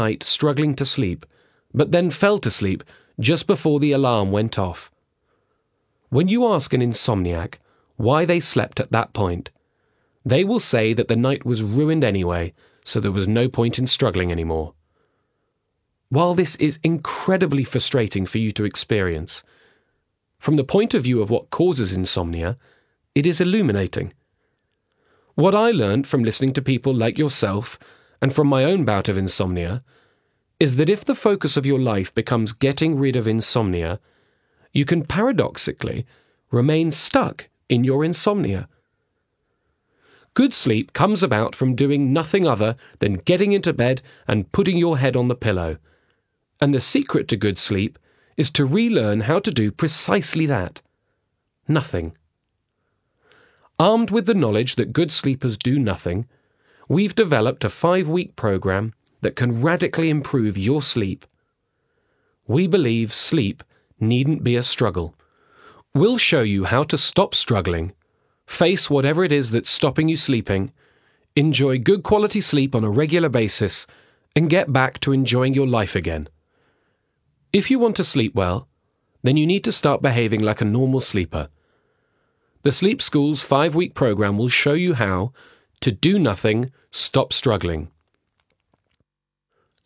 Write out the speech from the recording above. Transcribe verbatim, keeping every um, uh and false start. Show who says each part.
Speaker 1: night struggling to sleep, but then fell to sleep just before the alarm went off. When you ask an insomniac why they slept at that point, they will say that the night was ruined anyway, so there was no point in struggling anymore. While this is incredibly frustrating for you to experience, from the point of view of what causes insomnia, it is illuminating. What I learned from listening to people like yourself and from my own bout of insomnia is that if the focus of your life becomes getting rid of insomnia, you can paradoxically remain stuck in your insomnia. Good sleep comes about from doing nothing other than getting into bed and putting your head on the pillow. And the secret to good sleep is to relearn how to do precisely that. Nothing. Armed with the knowledge that good sleepers do nothing, we've developed a five-week program that can radically improve your sleep. We believe sleep needn't be a struggle. We'll show you how to stop struggling, face whatever it is that's stopping you sleeping, enjoy good quality sleep on a regular basis, and get back to enjoying your life again. If you want to sleep well, then you need to start behaving like a normal sleeper. The Sleep School's five-week program will show you how to do nothing, stop struggling.